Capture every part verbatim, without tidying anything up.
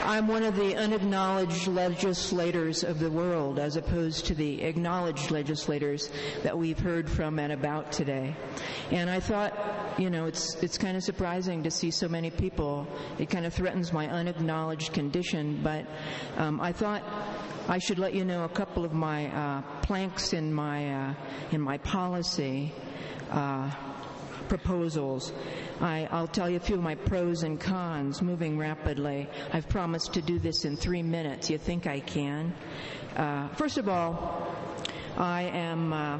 I'm one of the unacknowledged legislators of the world, as opposed to the acknowledged legislators that we've heard from and about today. And I thought, you know, it's it's kind of surprising to see so many people. It kind of threatens my unacknowledged condition, but um, I thought I should let you know a couple of my uh, planks in my uh, in my policy uh, proposals. I, I'll tell you a few of my pros and cons, moving rapidly. I've promised to do this in three minutes. You think I can? Uh, first of all, I am uh,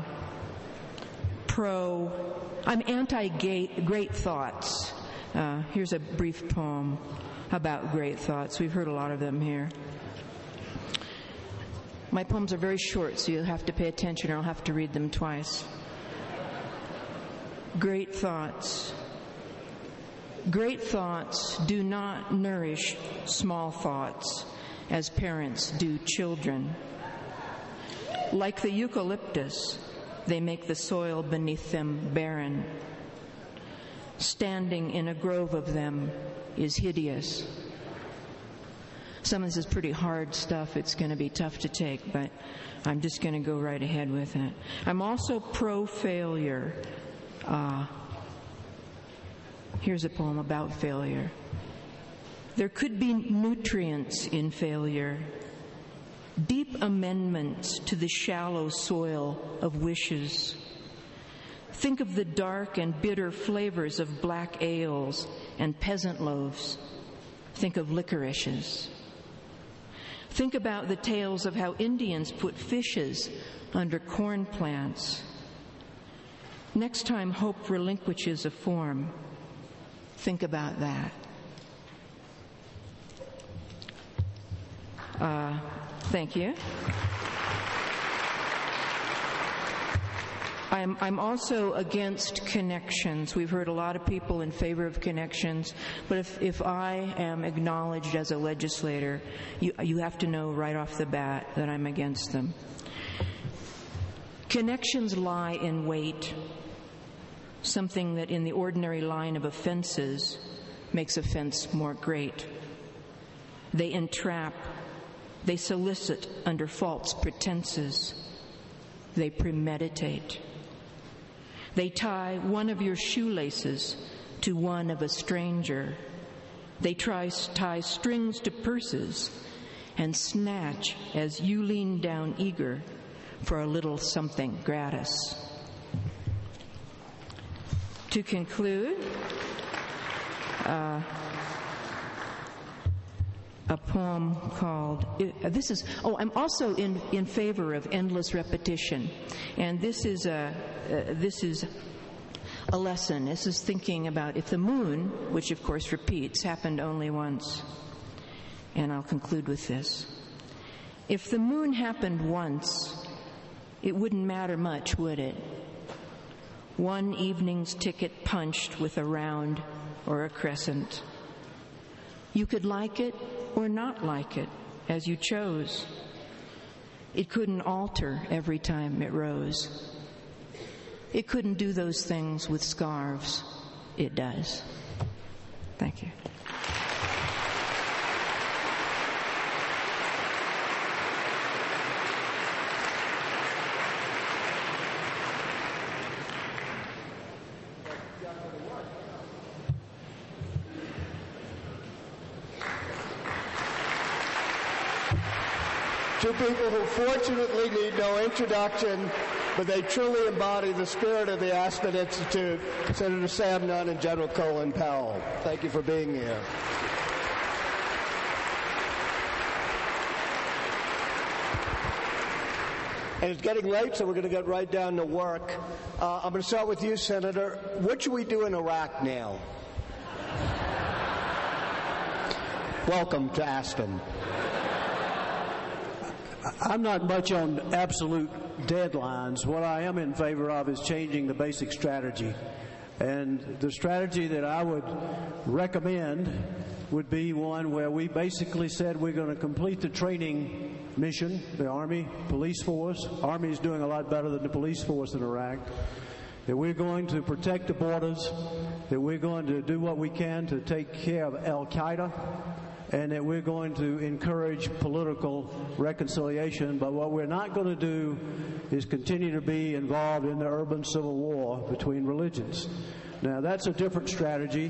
pro, I'm anti-great thoughts. Uh, here's a brief poem about great thoughts. We've heard a lot of them here. My poems are very short, so you'll have to pay attention or I'll have to read them twice. Great thoughts. Great thoughts do not nourish small thoughts as parents do children. Like the eucalyptus, they make the soil beneath them barren. Standing in a grove of them is hideous. Some of this is pretty hard stuff. It's going to be tough to take, but I'm just going to go right ahead with it. I'm also pro-failure. Uh, Here's a poem about failure. There could be nutrients in failure, deep amendments to the shallow soil of wishes. Think of the dark and bitter flavors of black ales and peasant loaves. Think of licorices. Think about the tales of how Indians put fishes under corn plants. Next time hope relinquishes a form, think about that. Uh, thank you. I'm, I'm also against connections. We've heard a lot of people in favor of connections, but if, if I am acknowledged as a legislator, you, you have to know right off the bat that I'm against them. Connections lie in wait, something that in the ordinary line of offenses makes offense more great. They entrap, they solicit under false pretenses, they premeditate. They tie one of your shoelaces to one of a stranger. They try tie strings to purses and snatch as you lean down eager for a little something gratis. To conclude, uh, a poem called, uh, this is, oh, I'm also in, in favor of endless repetition. And this is a, uh, this is a lesson. This is thinking about if the moon, which of course repeats, happened only once. And I'll conclude with this. If the moon happened once, it wouldn't matter much, would it? One evening's ticket punched with a round or a crescent. You could like it or not like it, as you chose. It couldn't alter every time it rose. It couldn't do those things with scarves. It does. Thank you. Two people who fortunately need no introduction, but they truly embody the spirit of the Aspen Institute, Senator Sam Nunn and General Colin Powell. Thank you for being here. And it's getting late, so we're going to get right down to work. Uh, I'm going to start with you, Senator. What should we do in Iraq now? Welcome to Aspen. I'm not much on absolute deadlines. What I am in favor of is changing the basic strategy. And the strategy that I would recommend would be one where we basically said we're going to complete the training mission, the Army, police force. Army is doing a lot better than the police force in Iraq. That we're going to protect the borders, that we're going to do what we can to take care of Al-Qaeda, and that we're going to encourage political reconciliation. But what we're not going to do is continue to be involved in the urban civil war between religions. Now, that's a different strategy.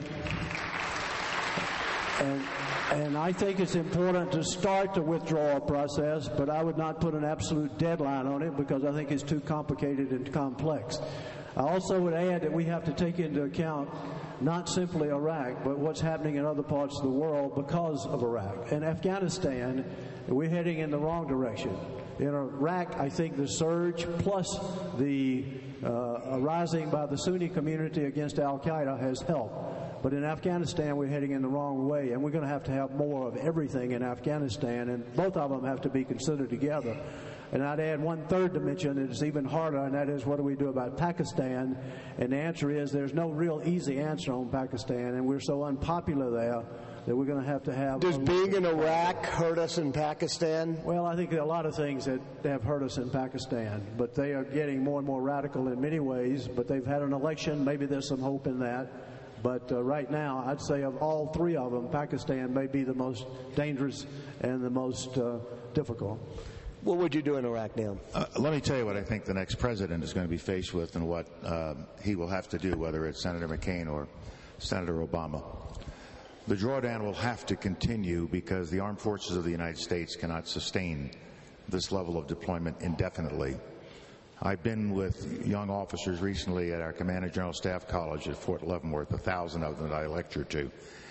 And, and I think it's important to start the withdrawal process, but I would not put an absolute deadline on it because I think it's too complicated and complex. I also would add that we have to take into account not simply Iraq, but what's happening in other parts of the world because of Iraq. In Afghanistan, we're heading in the wrong direction. In Iraq, I think the surge plus the uh, arising by the Sunni community against al-Qaeda has helped. But in Afghanistan, we're heading in the wrong way, and we're going to have to have more of everything in Afghanistan, and both of them have to be considered together. And I'd add one third dimension that is even harder, and that is, what do we do about Pakistan? And the answer is there's no real easy answer on Pakistan, and we're so unpopular there that we're going to have to have... Does being in Iraq hurt us in Pakistan? Well, I think there are a lot of things that have hurt us in Pakistan, but they are getting more and more radical in many ways. But they've had an election. Maybe there's some hope in that. But uh, right now, I'd say of all three of them, Pakistan may be the most dangerous and the most uh, difficult. What would you do in Iraq now? Uh, let me tell you what I think the next president is going to be faced with and what uh, he will have to do, whether it's Senator McCain or Senator Obama. The drawdown will have to continue because the armed forces of the United States cannot sustain this level of deployment indefinitely. I've been with young officers recently at our Command and General Staff College at Fort Leavenworth, a thousand of them that I lectured to.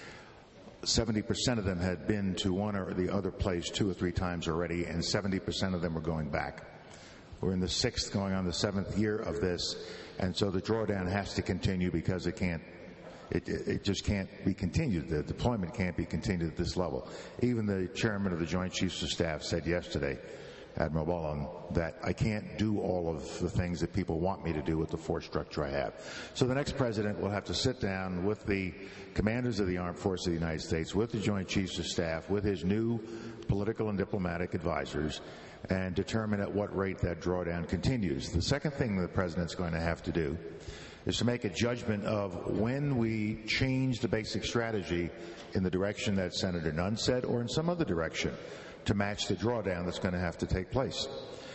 seventy percent of them had been to one or the other place two or three times already, and seventy percent of them were going back. We're in the sixth, going on the seventh year of this, and so the drawdown has to continue because it can't, it, it just can't be continued. The deployment can't be continued at this level. Even the chairman of the Joint Chiefs of Staff said yesterday, Admiral Mullen, that I can't do all of the things that people want me to do with the force structure I have. So the next president will have to sit down with the commanders of the armed forces of the United States, with the Joint Chiefs of Staff, with his new political and diplomatic advisors, and determine at what rate that drawdown continues. The second thing the president's going to have to do is to make a judgment of when we change the basic strategy in the direction that Senator Nunn said, or in some other direction, to match the drawdown that's going to have to take place.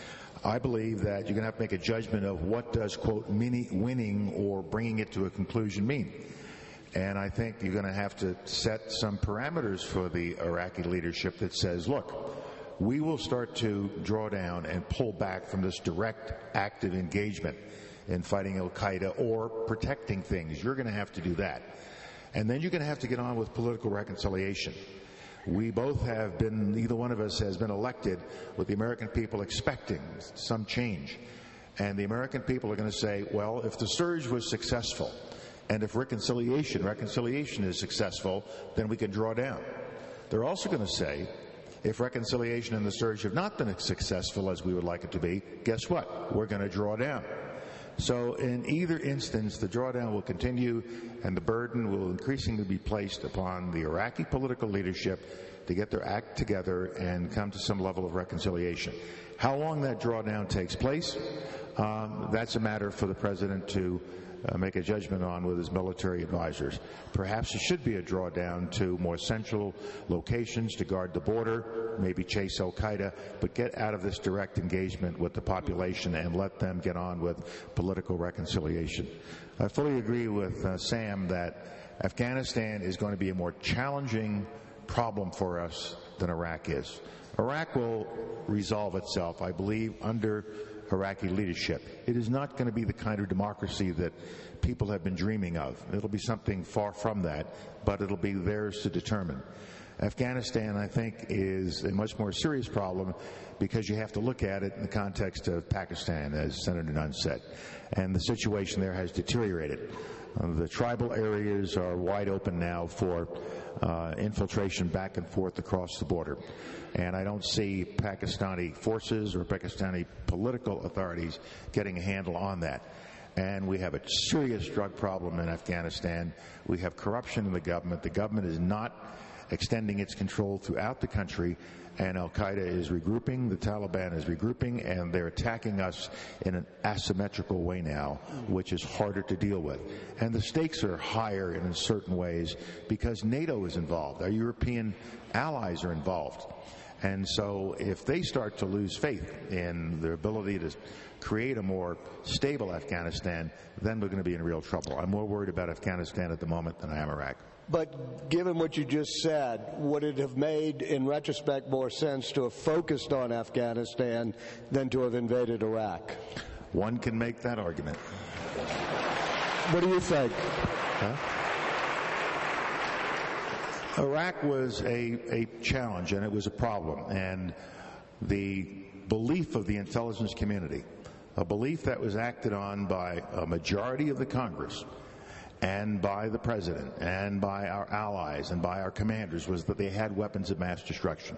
I believe that you're going to have to make a judgment of what does, quote, mini winning or bringing it to a conclusion mean. And I think you're going to have to set some parameters for the Iraqi leadership that says, look, we will start to draw down and pull back from this direct active engagement in fighting al-Qaeda or protecting things. You're going to have to do that. And then you're going to have to get on with political reconciliation. We both have been, neither one of us has been elected with the American people expecting some change. And the American people are going to say, well, if the surge was successful, and if reconciliation, reconciliation is successful, then we can draw down. They're also going to say, if reconciliation and the surge have not been as successful as we would like it to be, guess what? We're going to draw down. So in either instance, the drawdown will continue, and the burden will increasingly be placed upon the Iraqi political leadership to get their act together and come to some level of reconciliation. How long that drawdown takes place, um, that's a matter for the president to uh, make a judgment on with his military advisors. Perhaps it should be a drawdown to more central locations to guard the border, maybe chase al-Qaeda, but get out of this direct engagement with the population and let them get on with political reconciliation. I fully agree with uh, Sam that Afghanistan is going to be a more challenging problem for us than Iraq is. Iraq will resolve itself, I believe, under Iraqi leadership. It is not going to be the kind of democracy that people have been dreaming of. It'll be something far from that, but it'll be theirs to determine. Afghanistan, I think, is a much more serious problem because you have to look at it in the context of Pakistan, as Senator Nunn said. And the situation there has deteriorated. Uh, the tribal areas are wide open now for uh, infiltration back and forth across the border. And I don't see Pakistani forces or Pakistani political authorities getting a handle on that. And we have a serious drug problem in Afghanistan. We have corruption in the government. The government is not extending its control throughout the country, and Al-Qaeda is regrouping, the Taliban is regrouping, and they're attacking us in an asymmetrical way now, which is harder to deal with. And the stakes are higher in certain ways because NATO is involved. Our European allies are involved. And so if they start to lose faith in their ability to create a more stable Afghanistan, then we're going to be in real trouble. I'm more worried about Afghanistan at the moment than I am Iraq. But given what you just said, would it have made, in retrospect, more sense to have focused on Afghanistan than to have invaded Iraq? One can make that argument. What do you think? Huh? Iraq was a, a challenge, and it was a problem. And the belief of the intelligence community, a belief that was acted on by a majority of the Congress, and by the President, and by our allies, and by our commanders, was that they had weapons of mass destruction.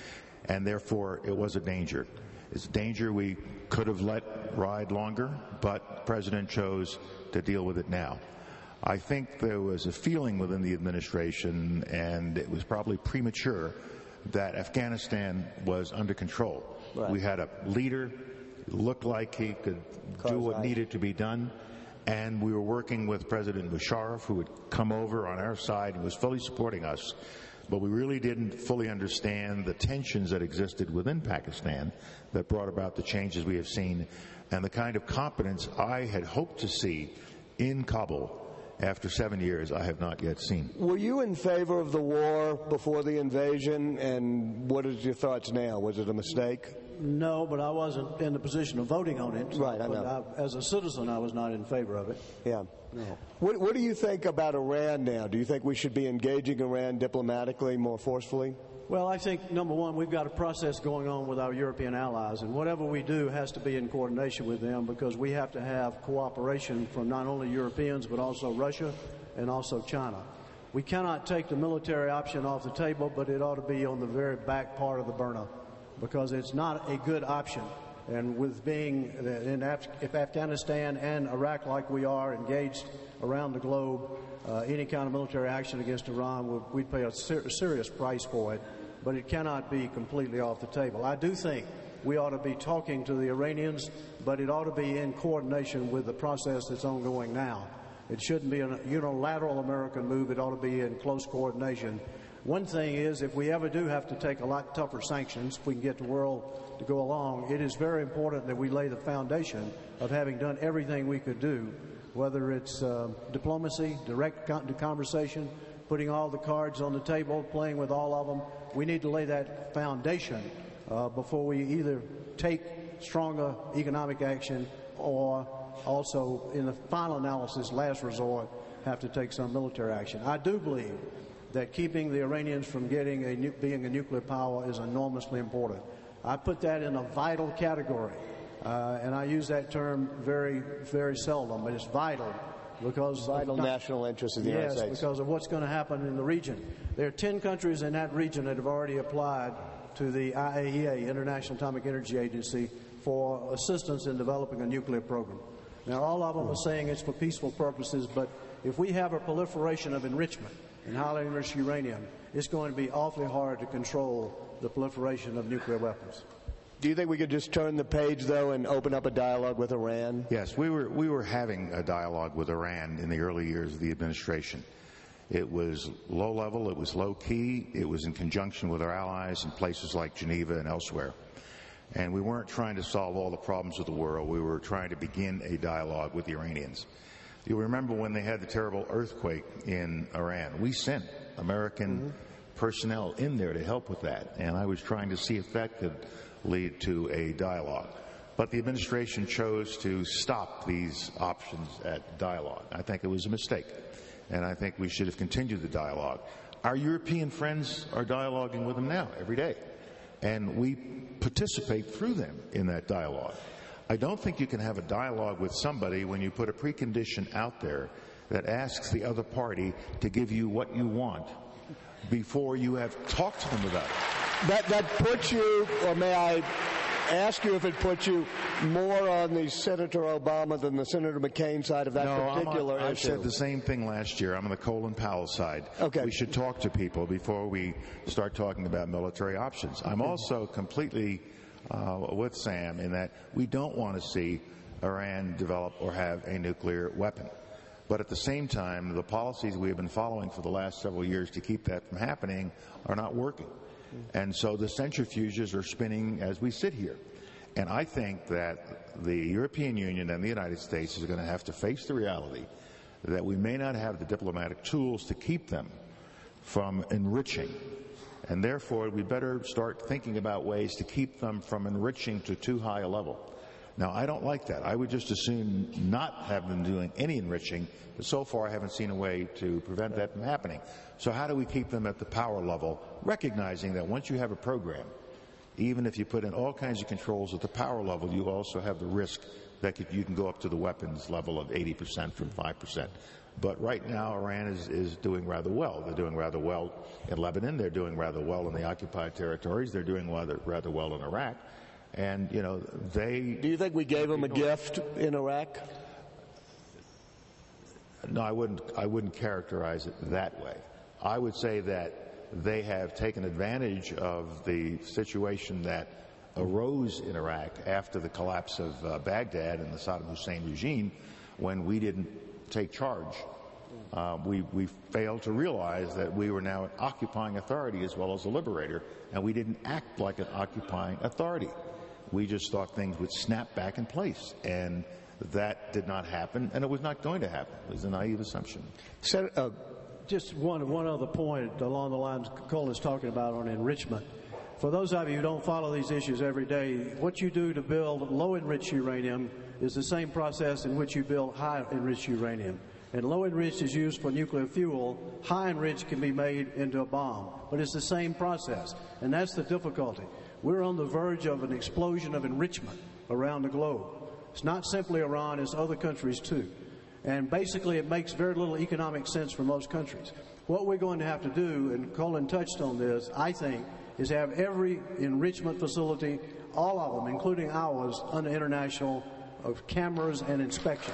And therefore, it was a danger. It's a danger we could have let ride longer, but the President chose to deal with it now. I think there was a feeling within the administration, and it was probably premature, that Afghanistan was under control. Right. We had a leader who looked like he could Cause do what I... needed to be done. And we were working with President Musharraf, who had come over on our side and was fully supporting us. But we really didn't fully understand the tensions that existed within Pakistan that brought about the changes we have seen and the kind of competence I had hoped to see in Kabul after seven years I have not yet seen. Were you in favor of the war before the invasion, and what is your thoughts now? Was it a mistake? No, but I wasn't in the position of voting on it. So, right, I know. I, as a citizen, I was not in favor of it. Yeah. No. What, what do you think about Iran now? Do you think we should be engaging Iran diplomatically more forcefully? Well, I think, number one, we've got a process going on with our European allies, and whatever we do has to be in coordination with them because we have to have cooperation from not only Europeans but also Russia and also China. We cannot take the military option off the table, but it ought to be on the very back part of the burner because it's not a good option. And with being in Af- if Afghanistan and Iraq, like we are, engaged around the globe, uh, any kind of military action against Iran, would, we'd pay a ser- serious price for it. But it cannot be completely off the table. I do think we ought to be talking to the Iranians, but it ought to be in coordination with the process that's ongoing now. It shouldn't be a unilateral American move. It ought to be in close coordination. One thing is, if we ever do have to take a lot tougher sanctions, if we can get the world to go along, it is very important that we lay the foundation of having done everything we could do, whether it's uh, diplomacy, direct con- conversation, putting all the cards on the table, playing with all of them. We need to lay that foundation uh, before we either take stronger economic action or also, in the final analysis, last resort, have to take some military action. I do believe that keeping the Iranians from getting a nu- being a nuclear power is enormously important. I put that in a vital category, uh, and I use that term very, very seldom, but it's vital. Because vital not, national interest of the United yes, States. Yes, because of what's going to happen in the region. There are ten countries in that region that have already applied to the I A E A, International Atomic Energy Agency, for assistance in developing a nuclear program. Now, all of them are saying it's for peaceful purposes, but if we have a proliferation of enrichment in highly enriched uranium, it's going to be awfully hard to control the proliferation of nuclear weapons. Do you think we could just turn the page, though, and open up a dialogue with Iran? Yes, we were we were having a dialogue with Iran in the early years of the administration. It was low level, it was low key, it was in conjunction with our allies in places like Geneva and elsewhere. And we weren't trying to solve all the problems of the world. We were trying to begin a dialogue with the Iranians. You'll remember when they had the terrible earthquake in Iran. We sent American mm-hmm. personnel in there to help with that. And I was trying to see if that could lead to a dialogue. But the administration chose to stop these options at dialogue. I think it was a mistake. And I think we should have continued the dialogue. Our European friends are dialoguing with them now, every day. And we participate through them in that dialogue. I don't think you can have a dialogue with somebody when you put a precondition out there that asks the other party to give you what you want before you have talked to them about it. That, that puts you, or may I ask you if it puts you more on the Senator Obama than the Senator McCain side of that no, particular I'm on, I issue. said the same thing last year. I'm on the Colin Powell side. Okay. We should talk to people before we start talking about military options. I'm also completely uh, with Sam in that we don't want to see Iran develop or have a nuclear weapon. But at the same time, the policies we have been following for the last several years to keep that from happening are not working. And so the centrifuges are spinning as we sit here. And I think that the European Union and the United States is going to have to face the reality that we may not have the diplomatic tools to keep them from enriching. And therefore, we better start thinking about ways to keep them from enriching to too high a level. Now, I don't like that. I would just as soon not have them doing any enriching, but so far I haven't seen a way to prevent that from happening. So how do we keep them at the power level, recognizing that once you have a program, even if you put in all kinds of controls at the power level, you also have the risk that could, you can go up to the weapons level of eighty percent from five percent. But right now, Iran is, is doing rather well. They're doing rather well in Lebanon. They're doing rather well in the occupied territories. They're doing rather, rather well in Iraq. And, you know, they... Do you think we gave them a gift in Iraq? No, I wouldn't, I wouldn't characterize it that way. I would say that they have taken advantage of the situation that arose in Iraq after the collapse of uh, Baghdad and the Saddam Hussein regime when we didn't take charge. Uh, we, we failed to realize that we were now an occupying authority as well as a liberator, and we didn't act like an occupying authority. We just thought things would snap back in place, and that did not happen, and it was not going to happen. It was a naive assumption. Sen- uh, Just one one other point along the lines Colin is talking about on enrichment. For those of you who don't follow these issues every day, what you do to build low-enriched uranium is the same process in which you build high-enriched uranium. And low-enriched is used for nuclear fuel. High-enriched can be made into a bomb. But it's the same process, and that's the difficulty. We're on the verge of an explosion of enrichment around the globe. It's not simply Iran, it's other countries too. And basically it makes very little economic sense for most countries. What we're going to have to do, and Colin touched on this, I think, is have every enrichment facility, all of them, including ours, under international of cameras and inspection.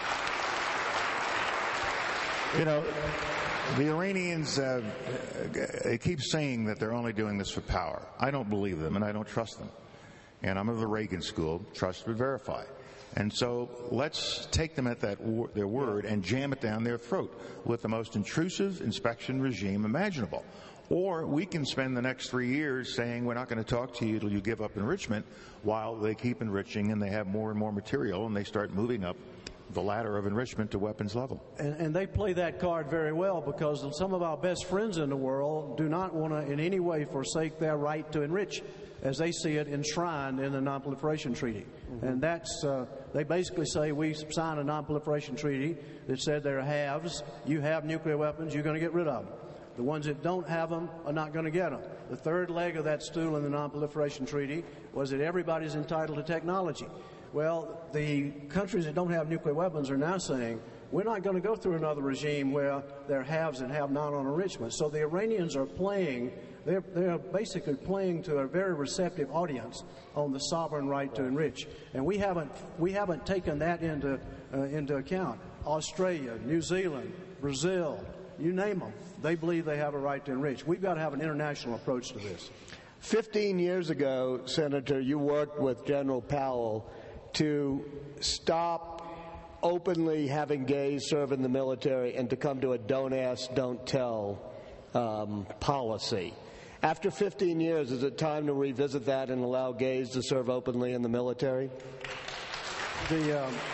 You know, the Iranians uh, they keep saying that they're only doing this for power. I don't believe them, and I don't trust them. And I'm of the Reagan school, trust but verify. And so let's take them at that wor- their word and jam it down their throat with the most intrusive inspection regime imaginable. Or we can spend the next three years saying we're not going to talk to you till you give up enrichment, while they keep enriching and they have more and more material and they start moving up the ladder of enrichment to weapons level. And, and they play that card very well, because some of our best friends in the world do not want to in any way forsake their right to enrich, as they see it enshrined in the Non-Proliferation Treaty. Mm-hmm. And that's, uh, they basically say we signed a Non-Proliferation Treaty that said there are halves. You have nuclear weapons, you're going to get rid of them. The ones that don't have them are not going to get them. The third leg of that stool in the Non-Proliferation Treaty was that everybody's entitled to technology. Well, the countries that don't have nuclear weapons are now saying, we're not going to go through another regime where there are haves and have-not on enrichment. So the Iranians are playing, they're, they're basically playing to a very receptive audience on the sovereign right to enrich. And we haven't, we haven't taken that into, uh, into account. Australia, New Zealand, Brazil, you name them, they believe they have a right to enrich. We've got to have an international approach to this. Fifteen years ago, Senator, you worked with General Powell to stop openly having gays serve in the military and to come to a don't ask, don't tell um, policy. After fifteen years, is it time to revisit that and allow gays to serve openly in the military? The... Um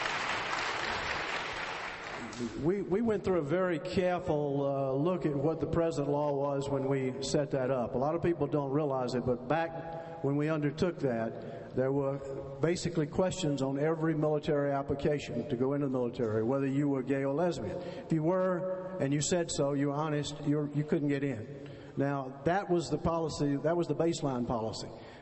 We, we went through a very careful uh, look at what the present law was when we set that up. A lot of people don't realize it, but back when we undertook that, there were basically questions on every military application to go into the military, whether you were gay or lesbian. If you were, and you said so, you were honest, you, were, you couldn't get in. Now, that was the policy, that was the baseline policy.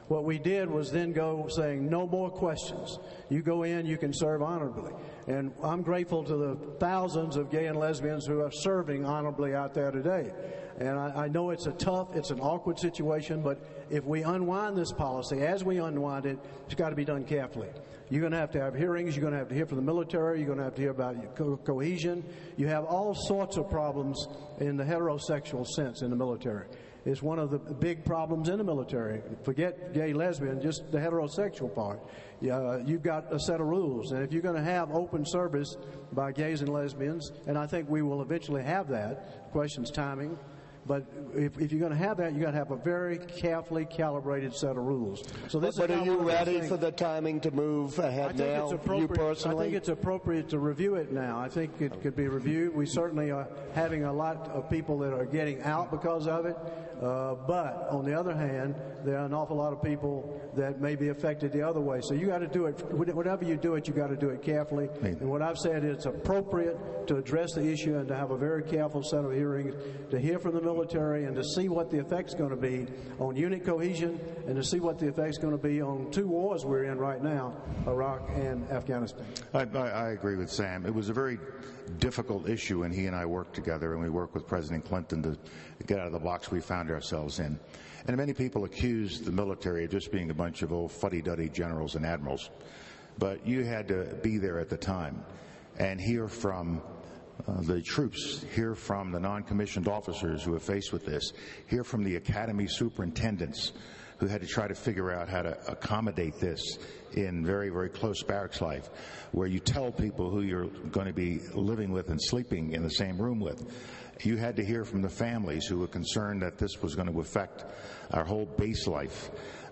What we did was then go saying, no more questions. You go in, you can serve honorably. And I'm grateful to the thousands of gay and lesbians who are serving honorably out there today. And I, I know it's a tough, it's an awkward situation, but if we unwind this policy, as we unwind it, it's got to be done carefully. You're going to have to have hearings. You're going to have to hear from the military. You're going to have to hear about co- cohesion. You have all sorts of problems in the heterosexual sense in the military. It's one of the big problems in the military. Forget gay, lesbian, just the heterosexual part. Uh, you've got a set of rules. And if you're going to have open service by gays and lesbians, and I think we will eventually have that, the question's timing, but if, if you're going to have that, you've got to have a very carefully calibrated set of rules. So this but is are you ready for the timing to move ahead I think now, it's appropriate, you personally? I think it's appropriate to review it now. I think it could be reviewed. We certainly are having a lot of people that are getting out because of it. Uh, but on the other hand, there are an awful lot of people that may be affected the other way. So you got to do it, whatever you do it, you got to do it carefully. Maybe. And what I've said is it's appropriate to address the issue and to have a very careful set of hearings, to hear from the military and to see what the effect's going to be on unit cohesion and to see what the effect's going to be on two wars we're in right now, Iraq and Afghanistan. I, I, I agree with Sam. It was a very difficult issue, and he and I worked together, and we worked with President Clinton to get out of the box we found ourselves in. And many people accuse the military of just being a bunch of old fuddy-duddy generals and admirals. But you had to be there at the time and hear from uh, the troops, hear from the non-commissioned officers who are faced with this, hear from the academy superintendents who had to try to figure out how to accommodate this in very, very close barracks life, where you tell people who you're going to be living with and sleeping in the same room with. You had to hear from the families who were concerned that this was going to affect our whole base life.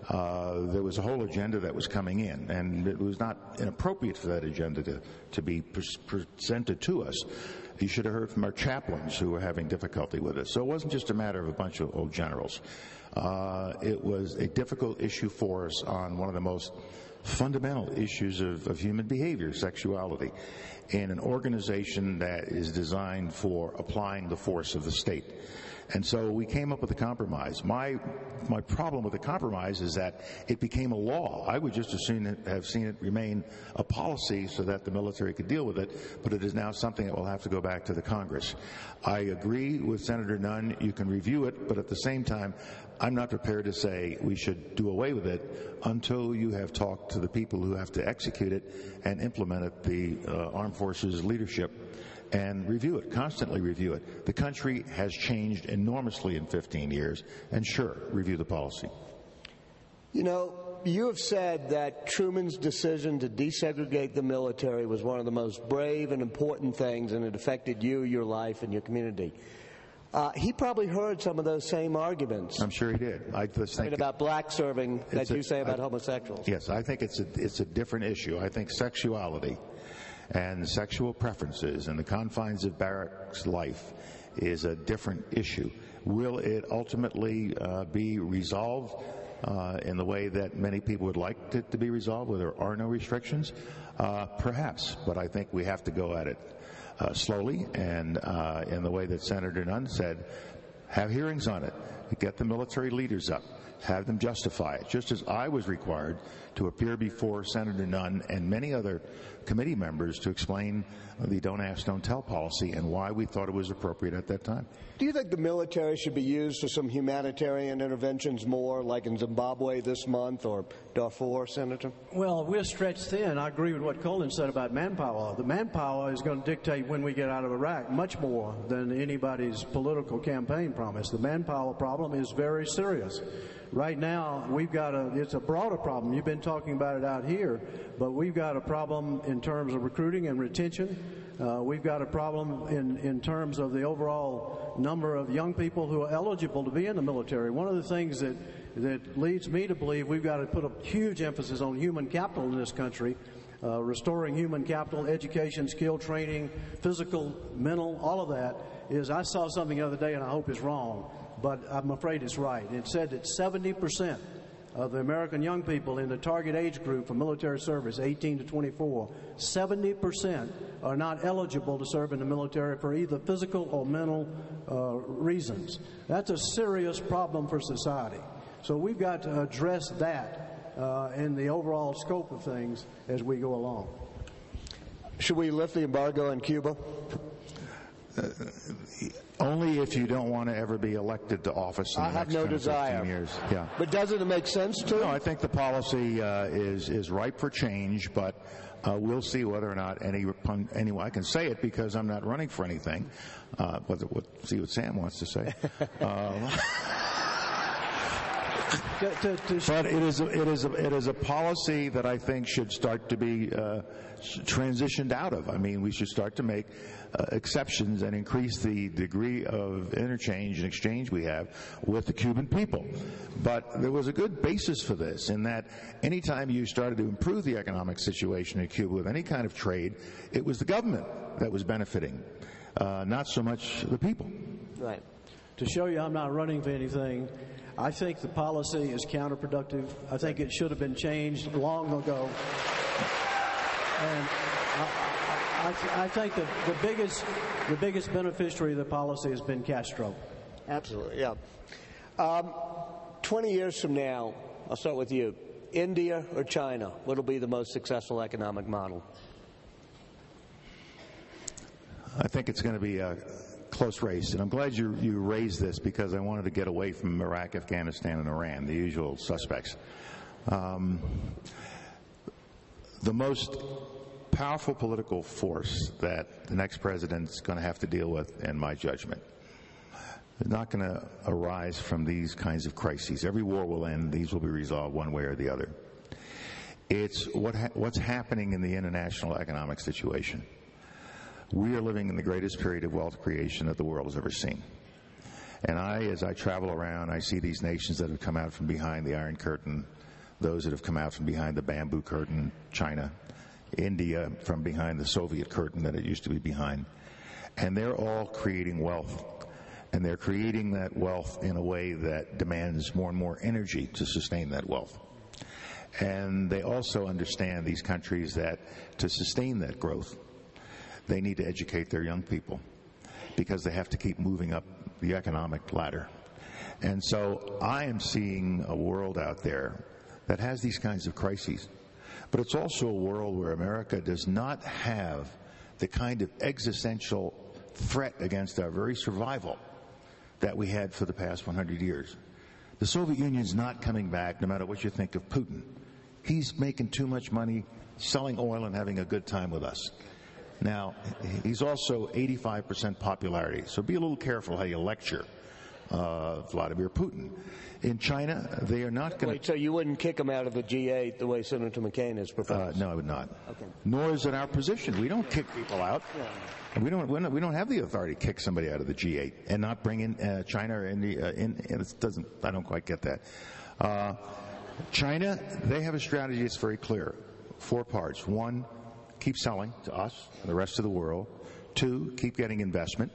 Uh, there was a whole agenda that was coming in, and it was not inappropriate for that agenda to, to be pre- presented to us. You should have heard from our chaplains who were having difficulty with it. So it wasn't just a matter of a bunch of old generals. Uh, it was a difficult issue for us on one of the most fundamental issues of, of human behavior, sexuality, in an organization that is designed for applying the force of the state. And so we came up with a compromise. My my problem with the compromise is that it became a law. I would just as soon have seen it remain a policy so that the military could deal with it, but it is now something that will have to go back to the Congress. I agree with Senator Nunn. You can review it, but at the same time, I'm not prepared to say we should do away with it until you have talked to the people who have to execute it and implement it, the uh, Armed Forces leadership, and review it, constantly review it. The country has changed enormously in fifteen years, and sure, review the policy. You know, you have said that Truman's decision to desegregate the military was one of the most brave and important things, and it affected you, your life, and your community. Uh, he probably heard some of those same arguments. I'm sure he did. I just think about black serving that a, you say about I, homosexuals. Yes, I think it's a, it's a different issue. I think sexuality and sexual preferences in the confines of barracks life is a different issue. Will it ultimately uh, be resolved uh, in the way that many people would like it to be resolved, where there are no restrictions? Uh, perhaps, but I think we have to go at it uh, slowly and uh, in the way that Senator Nunn said, have hearings on it, get the military leaders up, have them justify it, just as I was required to appear before Senator Nunn and many other committee members to explain the Don't Ask, Don't Tell policy and why we thought it was appropriate at that time. Do you think the military should be used for some humanitarian interventions more, like in Zimbabwe this month or Darfur, Senator? Well, we're stretched thin. I agree with what Colin said about manpower. The manpower is going to dictate when we get out of Iraq much more than anybody's political campaign promise. The manpower problem is very serious. Right now, we've got a, it's a broader problem. You've been talking about it out here, but we've got a problem in terms of recruiting and retention. Uh, we've got a problem in, in terms of the overall number of young people who are eligible to be in the military. One of the things that, that leads me to believe we've got to put a huge emphasis on human capital in this country, uh, restoring human capital, education, skill training, physical, mental, all of that, is I saw something the other day, and I hope it's wrong, but I'm afraid it's right. It said that seventy percent of the American young people in the target age group for military service, eighteen to twenty-four, seventy percent are not eligible to serve in the military for either physical or mental uh, reasons. That's a serious problem for society. So we've got to address that uh, in the overall scope of things as we go along. Should we lift the embargo on Cuba? Uh, only if you don't want to ever be elected to office in the I have next no ten or desire. fifteen years. Yeah. But doesn't it make sense to? No, I think the policy uh, is is ripe for change, but uh, we'll see whether or not any anyway. I can say it because I'm not running for anything. Uh, but we'll see what Sam wants to say. um, To, to, to But it is a, it is a, it is a policy that I think should start to be uh, transitioned out of. I mean, we should start to make uh, exceptions and increase the degree of interchange and exchange we have with the Cuban people. But there was a good basis for this in that anytime you started to improve the economic situation in Cuba with any kind of trade, it was the government that was benefiting, uh, not so much the people. Right. To show you I'm not running for anything, I think the policy is counterproductive. I think it should have been changed long ago. And I, I, I think that the biggest, the biggest beneficiary of the policy has been Castro. Absolutely, yeah. Um, Twenty years from now, I'll start with you. India or China, what will be the most successful economic model? I think it's going to be a close race, and I'm glad you you raised this because I wanted to get away from Iraq, Afghanistan, and Iran, the usual suspects. Um, the most powerful political force that the next president's going to have to deal with, in my judgment, is not going to arise from these kinds of crises. Every war will end. These will be resolved one way or the other. It's what ha- what's happening in the international economic situation. We are living in the greatest period of wealth creation that the world has ever seen. And I, as I travel around, I see these nations that have come out from behind the Iron Curtain, those that have come out from behind the bamboo curtain, China, India from behind the Soviet curtain that it used to be behind. And they're all creating wealth. And they're creating that wealth in a way that demands more and more energy to sustain that wealth. And they also understand, these countries, that to sustain that growth, they need to educate their young people because they have to keep moving up the economic ladder. And so I am seeing a world out there that has these kinds of crises. But it's also a world where America does not have the kind of existential threat against our very survival that we had for the past one hundred years. The Soviet Union's not coming back, no matter what you think of Putin. He's making too much money selling oil and having a good time with us. Now, he's also eighty-five percent popularity, so be a little careful how you lecture uh, Vladimir Putin. In China, they are not going to... Wait, so you wouldn't kick him out of the G eight the way Senator McCain has proposed? Uh, no, I would not. Okay. Nor is it our position. We don't kick people out. Yeah. We don't, we don't. We don't have the authority to kick somebody out of the G eight and not bring in uh, China or India. Uh, in, it doesn't. I don't quite get that. Uh, China, they have a strategy that's very clear. Four parts. One, keep selling to us and the rest of the world. Two, keep getting investment.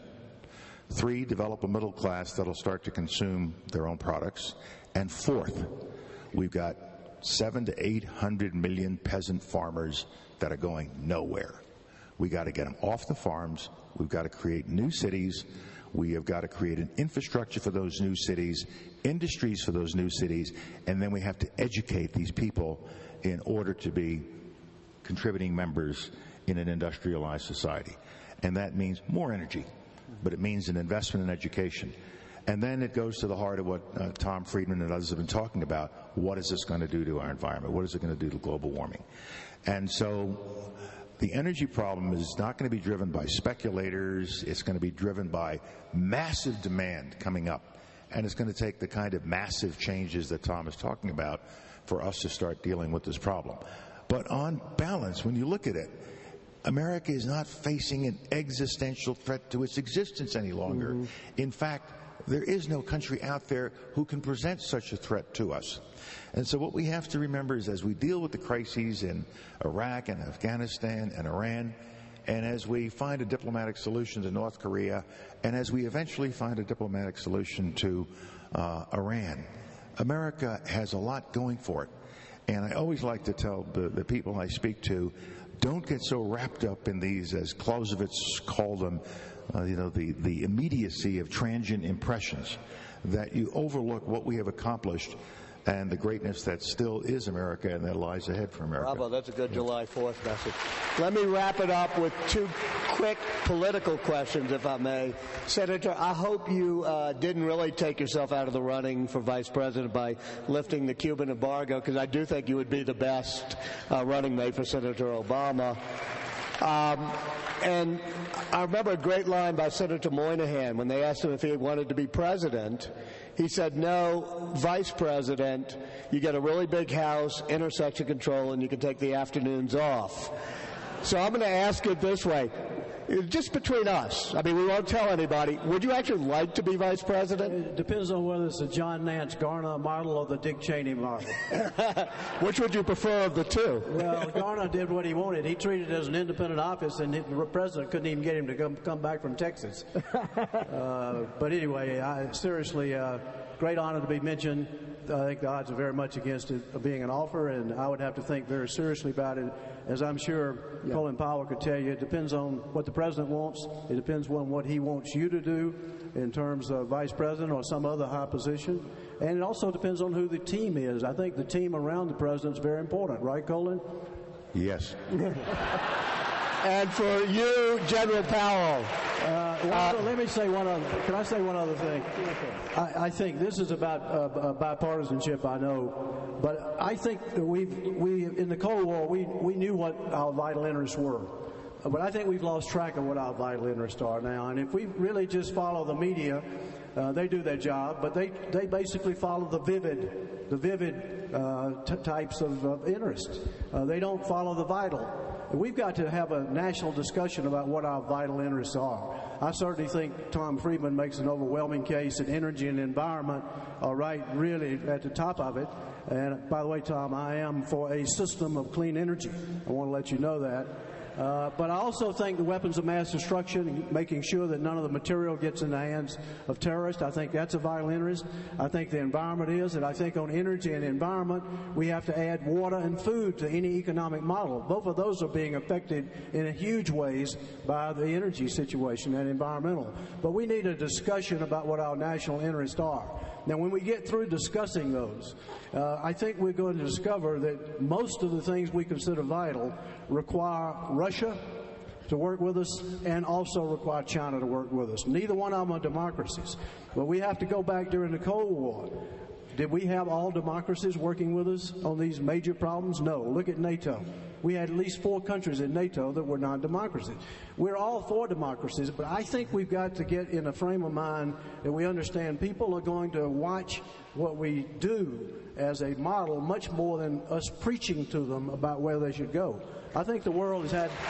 Three, develop a middle class that'll start to consume their own products. And fourth, we've got seven to eight hundred million peasant farmers that are going nowhere. We got to get them off the farms. We've got to create new cities. We have got to create an infrastructure for those new cities, industries for those new cities, and then we have to educate these people in order to be contributing members in an industrialized society. And that means more energy, but it means an investment in education. And then it goes to the heart of what uh, Tom Friedman and others have been talking about. What is this going to do to our environment? What is it going to do to global warming? And so the energy problem is not going to be driven by speculators. It's going to be driven by massive demand coming up. And it's going to take the kind of massive changes that Tom is talking about for us to start dealing with this problem. But on balance, when you look at it, America is not facing an existential threat to its existence any longer. Mm-hmm. In fact, there is no country out there who can present such a threat to us. And so what we have to remember is as we deal with the crises in Iraq and Afghanistan and Iran, and as we find a diplomatic solution to North Korea, and as we eventually find a diplomatic solution to uh, Iran, America has a lot going for it. And I always like to tell the, the people I speak to, don't get so wrapped up in these, as Clausewitz called them, uh, you know, the, the immediacy of transient impressions. that you overlook what we have accomplished and the greatness that still is America and that lies ahead for America. Bravo, that's a good July fourth message. Let me wrap it up with two quick political questions, if I may. Senator, I hope you uh, didn't really take yourself out of the running for vice president by lifting the Cuban embargo, because I do think you would be the best uh, running mate for Senator Obama. Um, and I remember a great line by Senator Moynihan when they asked him if he wanted to be president. He said, no, vice president, you get a really big house, intersection control, and you can take the afternoons off. So I'm going to ask it this way. Just between us, I mean, we won't tell anybody, would you actually like to be vice president? It depends on whether it's the John Nance Garner model or the Dick Cheney model. Which would you prefer of the two? Well, Garner did what he wanted. He treated it as an independent office, and the president couldn't even get him to come, come back from Texas. uh, but anyway, I, seriously, uh, great honor to be mentioned. I think the odds are very much against it being an offer, and I would have to think very seriously about it. As I'm sure yeah. Colin Powell could tell you, it depends on what the president wants. It depends on what he wants you to do in terms of vice president or some other high position. And it also depends on who the team is. I think the team around the president is very important. Right, Colin? Yes. And for you, General Powell. Uh, well, uh, let me say one other. Can I say one other thing? I, I think this is about uh, bipartisanship, I know, but I think that we we in the Cold War we we knew what our vital interests were, but I think we've lost track of what our vital interests are now. And if we really just follow the media, uh, they do their job, but they they basically follow the vivid the vivid uh, t- types of uh, interests. Uh, they don't follow the vital. We've got to have a national discussion about what our vital interests are. I certainly think Tom Friedman makes an overwhelming case that energy and environment are right really at the top of it. And by the way, Tom, I am for a system of clean energy. I want to let you know that. Uh, but I also think the weapons of mass destruction, making sure that none of the material gets in the hands of terrorists, I think that's a vital interest. I think the environment is, and I think on energy and environment, we have to add water and food to any economic model. Both of those are being affected in huge ways by the energy situation and environmental. But we need a discussion about what our national interests are. Now, when we get through discussing those, uh, I think we're going to discover that most of the things we consider vital require Russia to work with us and also require China to work with us. Neither one of them are democracies. But we have to go back during the Cold War. Did we have all democracies working with us on these major problems? No. Look at NATO. We had at least four countries in NATO that were non-democracies. We're all for democracies, but I think we've got to get in a frame of mind that we understand people are going to watch what we do as a model much more than us preaching to them about where they should go. I think the world has had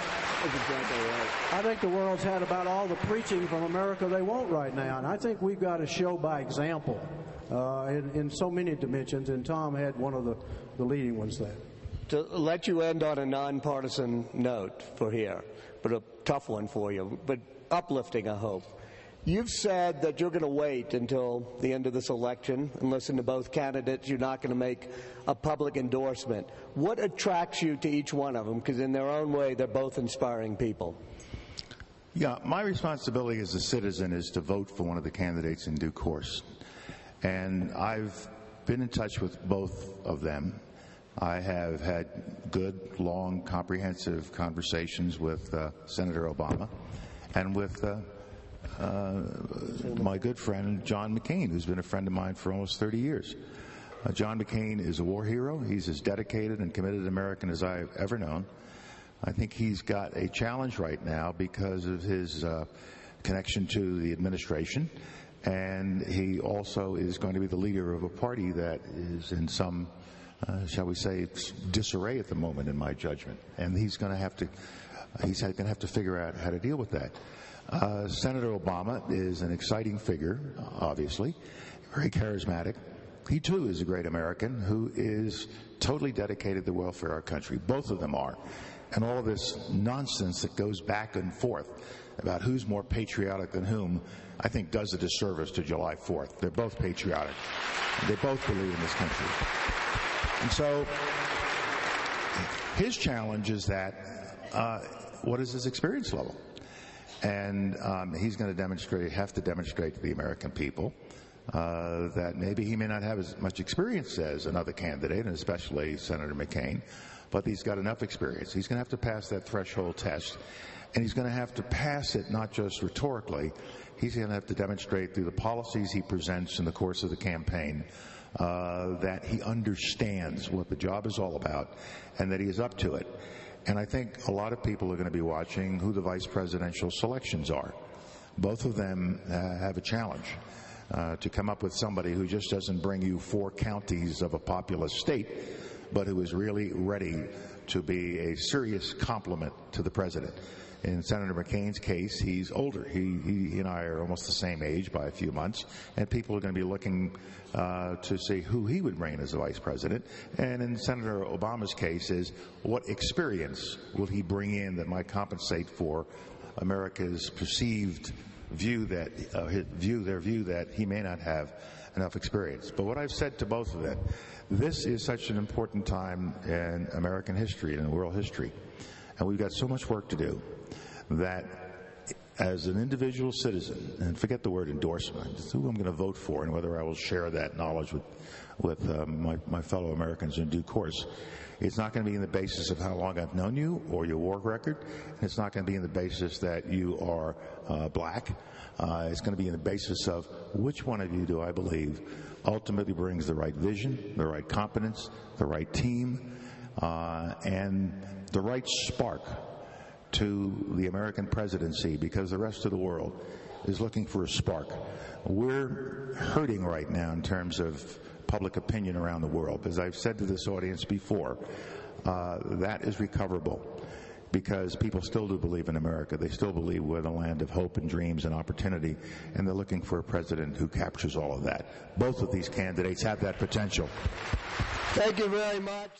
I think the world's had about all the preaching from America they want right now, and I think we've got to show by example uh, in, in so many dimensions, and Tom had one of the, the leading ones there. To let you end on a nonpartisan note for here, but a tough one for you, but uplifting, I hope. You've said that you're going to wait until the end of this election and listen to both candidates. You're not going to make a public endorsement. What attracts you to each one of them? Because in their own way, they're both inspiring people. Yeah, my responsibility as a citizen is to vote for one of the candidates in due course. And I've been in touch with both of them. I have had good, long, comprehensive conversations with uh, Senator Obama and with uh, uh, my good friend John McCain, who's been a friend of mine for almost thirty years. Uh, John McCain is a war hero. He's as dedicated and committed American as I've ever known. I think he's got a challenge right now because of his uh, connection to the administration, and he also is going to be the leader of a party that is in some Uh, shall we say, disarray at the moment, in my judgment, and he's going to have to he's going to have to figure out how to deal with that. Uh, Senator Obama is an exciting figure, obviously, very charismatic. He too is a great American who is totally dedicated to the welfare of our country. Both of them are, and all of this nonsense that goes back and forth about who's more patriotic than whom, I think, does a disservice to July fourth. They're both patriotic. They both believe in this country. And so his challenge is that uh, what is his experience level? And um, he's going to demonstrate, have to demonstrate to the American people uh, that maybe he may not have as much experience as another candidate, and especially Senator McCain, but he's got enough experience. He's going to have to pass that threshold test, and he's going to have to pass it not just rhetorically. He's going to have to demonstrate through the policies he presents in the course of the campaign uh, that he understands what the job is all about and that he is up to it. And I think a lot of people are going to be watching who the vice presidential selections are. Both of them uh, have a challenge uh, to come up with somebody who just doesn't bring you four counties of a populous state, but who is really ready to be a serious complement to the president. In Senator McCain's case, he's older. He, he, he and I are almost the same age by a few months, and people are going to be looking uh, to see who he would bring as the vice president. And in Senator Obama's case is, what experience will he bring in that might compensate for America's perceived view that uh, his view, their view that he may not have enough experience. But what I've said to both of them, this is such an important time in American history and in world history, and we've got so much work to do, that as an individual citizen, and forget the word endorsement, it's who I'm going to vote for and whether I will share that knowledge with, with um, my, my fellow Americans in due course. It's not going to be on the basis of how long I've known you or your work record. And it's not going to be on the basis that you are uh, black. Uh, it's going to be on the basis of which one of you do I believe ultimately brings the right vision, the right competence, the right team, uh, and the right spark to the American presidency, because the rest of the world is looking for a spark. We're hurting right now in terms of public opinion around the world. As I've said to this audience before, uh, that is recoverable, because people still do believe in America. They still believe we're the land of hope and dreams and opportunity, and they're looking for a president who captures all of that. Both of these candidates have that potential. Thank you very much.